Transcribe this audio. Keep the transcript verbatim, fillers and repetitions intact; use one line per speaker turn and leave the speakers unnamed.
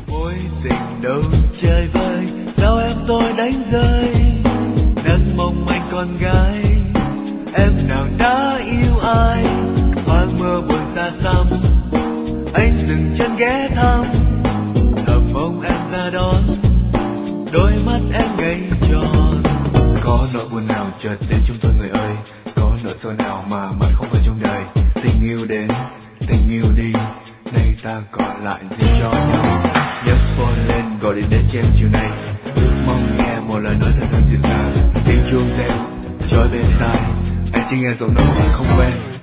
mối tình đâu chơi vơi, sao em tôi đánh rơi nắng mong manh con gái. Em nào đã yêu ai, hoa mưa buồn xa xăm, anh dừng chân ghé thăm, thở mong em ra đón, đôi mắt em ngây tròn. Có nỗi buồn nào chợt đến chúng tôi người ơi, có nỗi sâu nào mà mãi không phải trong đời. Tình yêu đến, tình yêu đi, nay ta còn lại riêng cho nhau. Nhấc phone lên gọi điện đến cho em chiều nay, ước mong nghe một lời nói thật thân dịu dàng. Tiếng chuông reo trói bên tai, anh chỉ nghe giọng nói mà không quen.